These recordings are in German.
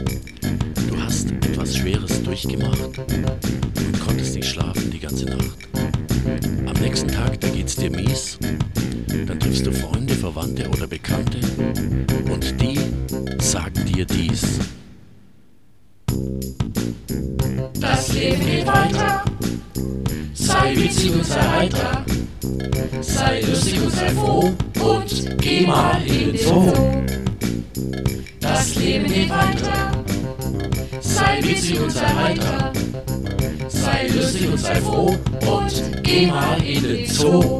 Du hast etwas Schweres durchgemacht und konntest nicht schlafen die ganze Nacht. Am nächsten Tag, da geht's dir mies. Dann triffst du Freunde, Verwandte oder Bekannte und die sagen dir dies. Das Leben geht weiter. Sei witzig und sei heiter. Sei lustig und sei froh und geh mal in den Zoo. Das Leben geht weiter. Sei witzig und sei heiter. Sei lustig und sei froh und geh mal in den Zoo.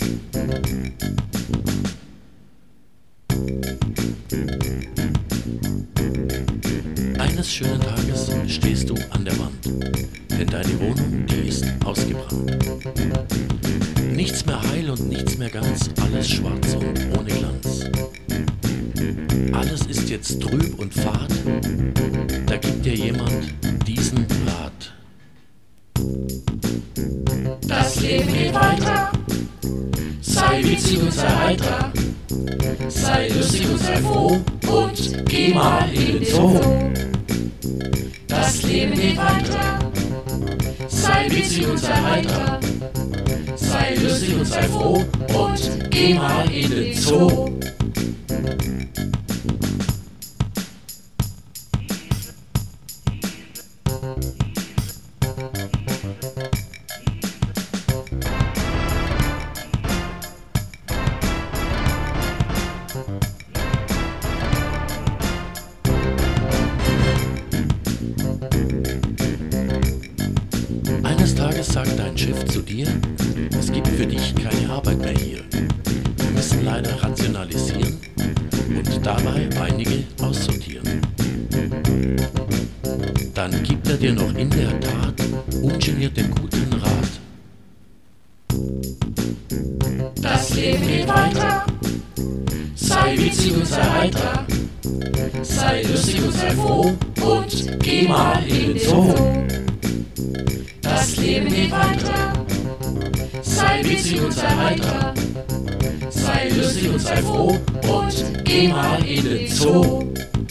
Eines schönen Tages stehst du an der Wand, denn deine Wohnung, die ist ausgebrannt. Nichts mehr heil und nichts mehr ganz, alles schwarz und ohne Glanz. Alles ist jetzt trüb und fad, da gibt dir jemand diesen Rat. Das Leben geht weiter. Sei witzig und sei heiter. Sei lustig und sei froh und geh mal in den Zoo. Das Leben geht weiter. Sei witzig und sei heiter. Sei lustig und sei froh und geh mal in den Zoo. Eines Tages sagt dein Chef zu dir, es gibt für dich keine Arbeit mehr hier. Wir müssen leider rationalisieren und dabei einige aussortieren. Dann gibt er dir noch in der Tat ungeniert den guten Rat. Das Leben geht weiter. Sei witzig und sei heiter. Sei lustig und sei froh und geh mal in den Zoo. Das Leben geht weiter. Sei witzig und sei heiter. Sei lustig und sei froh und geh mal in den Zoo.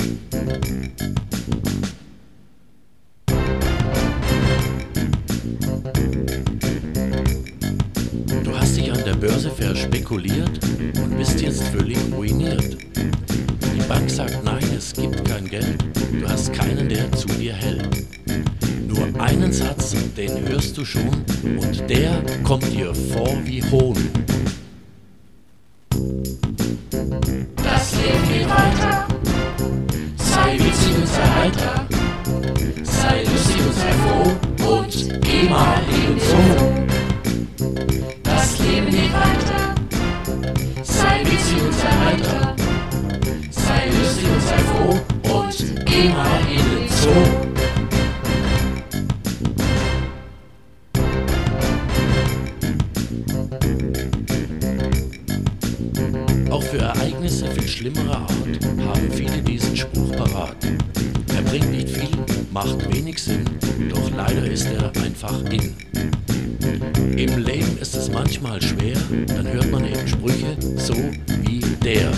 Du hast dich an der Börse verspekuliert und bist jetzt völlig ruiniert. Die Bank sagt nein, es gibt kein Geld, du hast keinen, der zu dir hält. Nur einen Satz, den hörst du schon und der kommt dir vor wie Hohn. Das Leben geht weiter. Sei witzig und sei heiter. Sei lustig und sei froh und geh mal in den Zoo. Das Leben geht weiter. Sei witzig und sei heiter. Sei lustig und sei froh und geh mal in den Zoo. Auch für Ereignisse viel schlimmerer Art haben viele diesen Spruch parat. Er bringt nicht viel, macht wenig Sinn, doch leider ist er einfach in. Im Leben ist es manchmal schwer, dann hört man eben Sprüche so wie der.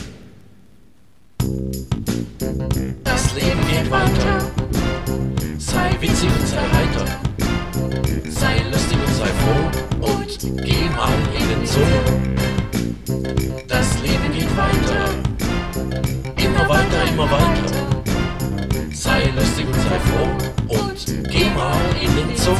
Das Leben geht weiter. Sei witzig und sei heiter. Sei lustig und sei froh und geh mal in den Zoo. Das Leben geht weiter. Immer weiter, immer weiter. Sei lustig und sei froh und geh mal in den Zoo.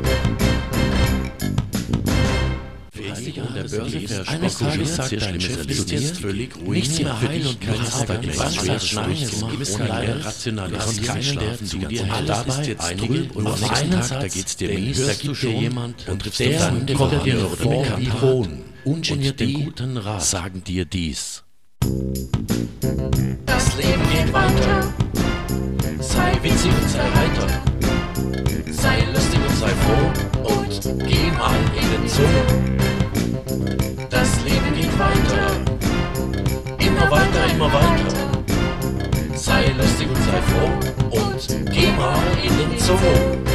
An der Börse eines Tages sagt dein Chef, bist jetzt völlig ruiniert. Nichts mehr heil und kein Arbeitsplatz. Nein, es gibt keine Rationalität. Keinen, der zu dir hält. Dabei ist jetzt trüb und auf einen Tag, da geht's dir mies, da gibt dir jemand und triffst du Freunde, kommt dir noch vor wie Hohn. Ungeniert den guten Rat sagen dir dies. Das Leben geht weiter. Sei witzig und sei heiter. Sei lustig und sei froh und geh mal in den Zoo. Das Leben geht weiter. Immer weiter, immer weiter. Sei lustig und sei froh und geh mal in den Zoo.